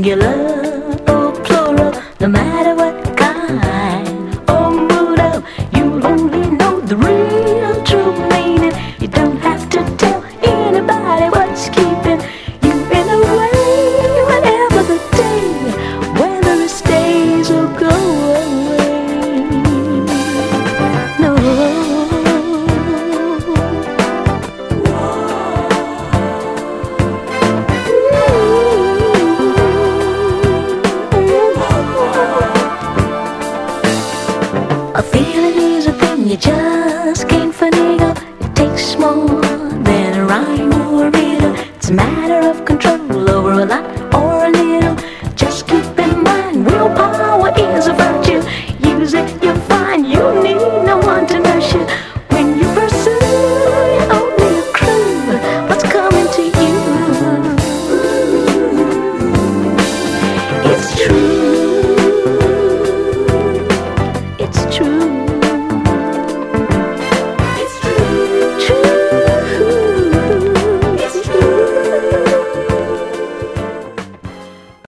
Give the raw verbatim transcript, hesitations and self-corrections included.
singular or plural, no matter what kind or mood of, you only know the real true meaning. You don't have to tell anybody what's keeping you in a way, whatever the day, whether it stays or go away. No. A feeling is a thing you just can't finagle. It takes more than a rhyme or a meter. It's a matter